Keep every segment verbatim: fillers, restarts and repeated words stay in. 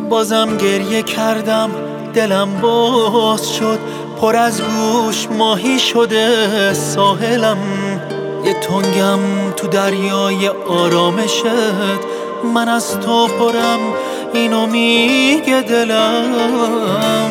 بازم گریه کردم، دلم باز شد، پر از گوش ماهی شده ساحلم. یه تنگم تو دریای آرامشت، من از تو پرم، اینو میگه دلم.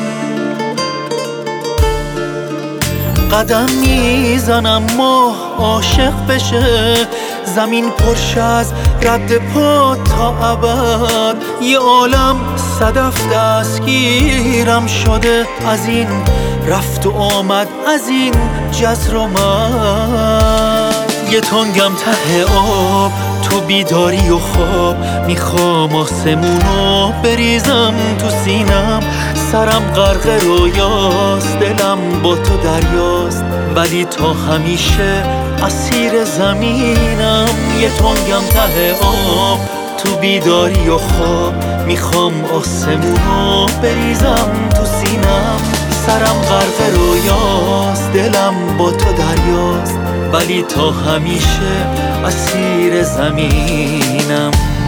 قدم میزنم ماه عاشق بشه، زمین پرش از رد پا تا ابد. یه عالم صدف دستگیرم شده، از این رفت و آمد، از این جزر و مد. یه تنگم ته آب، تو بیداری و خواب، میخوام آسمونو بریزم تو سینم. سرم غرق رویاست، دلم با تو دریاست، ولی تا همیشه اسیر زمینم. یه تنگم ته آب، تو بیداری و خواب، میخوام آسمونو بریزم تو سینم. سرم غرق رویاست، دلم با تو دریاست، ولی تا همیشه اسیر زمینم.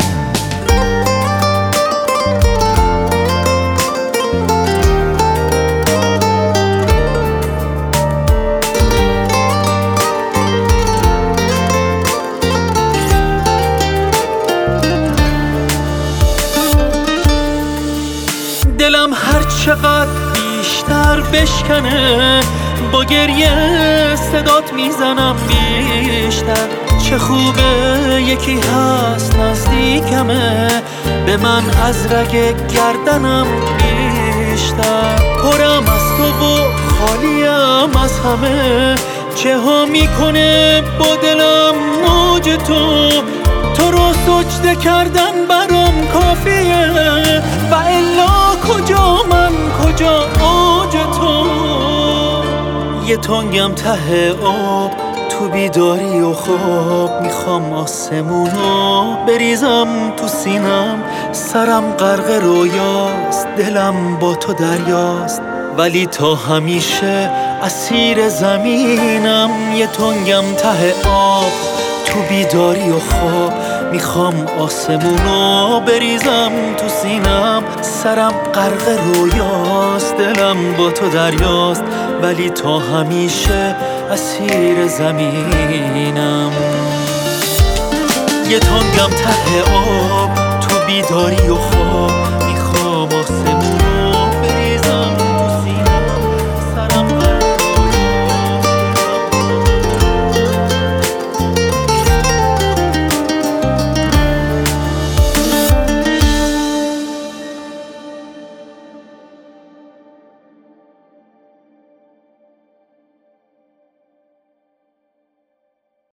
دلم هر چقدر بیشتر بشکنه، با گریه صدات میزنم بیشتر. چه خوبه یکی هست نزدیکمه، به من از رگ گردنم بیشتر. پرم از تو و خالیم از همه، چه ها میکنه با دلم موج تو. تو رو سجده کردن برام کافیه، و الا کجا من، کجا اوج تو. یه تنگم ته آب، تو بیداری و خواب، میخوام آسمونو بریزم تو سینم. سرم غرق رویاست، دلم با تو دریاست، ولی تا همیشه اسیر زمینم. یه تنگم ته آب، تو بیداری و خواب، میخوام آسمونو بریزم تو سینم. سرم غرق رویاست، دلم با تو دریاست، ولی تا همیشه اسیر زمینم. یه تنگم ته